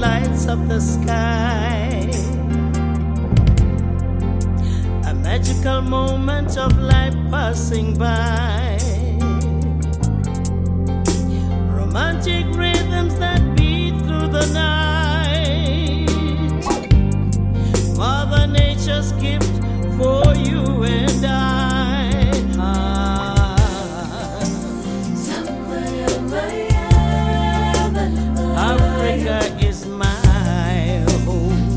lights up the sky. A magical moment of life passing by. Romantic rhythms that beat through the night. Mother Nature's gift for you and I. Africa is my home.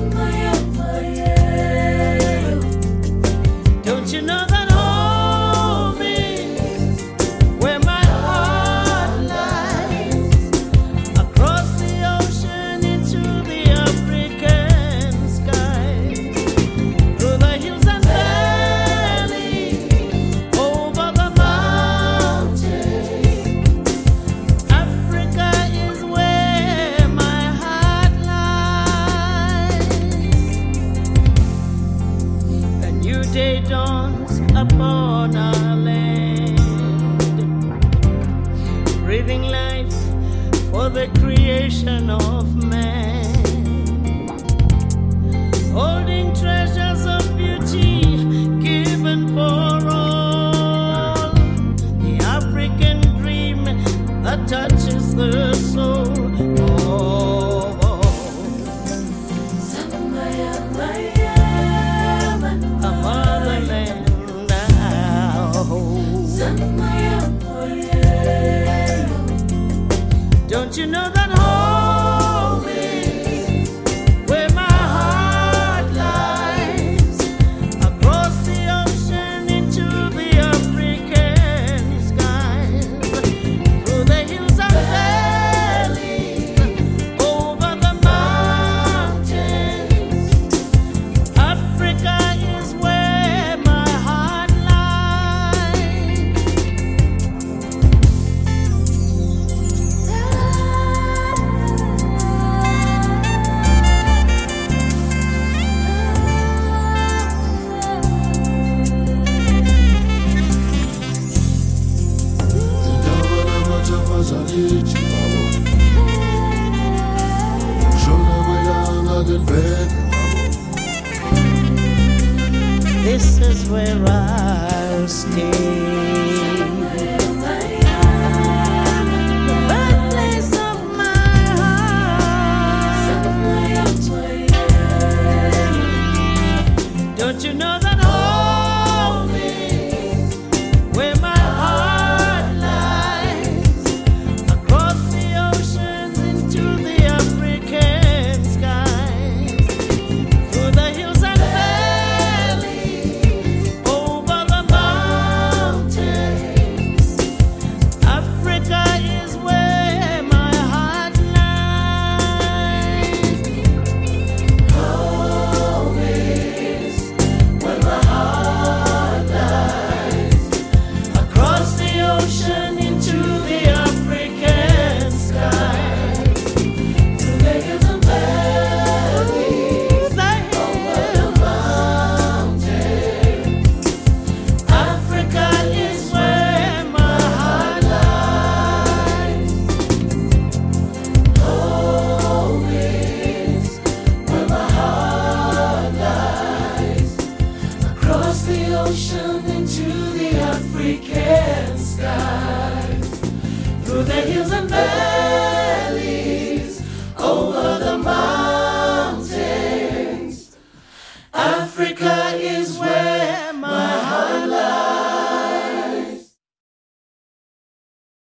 Don't you know that home is where my heart lies? Across the ocean into the African sky, through the hills and valleys, over the mountains. Africa is where my heart lies. A new day dawns upon our land, breathing life for the creation of man, holding treasures of beauty given for all. The African dream that touches the soul. A motherland now. Don't you know that home is where my heart lies? Across the ocean into the African skies, through the hills and valleys, over the mountains. Africa is where my heart lies. This is where I'll stay. The birthplace of my heart. Don't you know that home is where my heart lies? Across the oceans into the African skies, through the hills and valleys, over the mountains. Africa is where my heart lies. Home is where my heart lies. Across the ocean into the African skies, through the hills and valleys, over the mountains. Africa is where my heart lies. Home is where my heart lies. Across the ocean into the African skies, through the hills and valleys.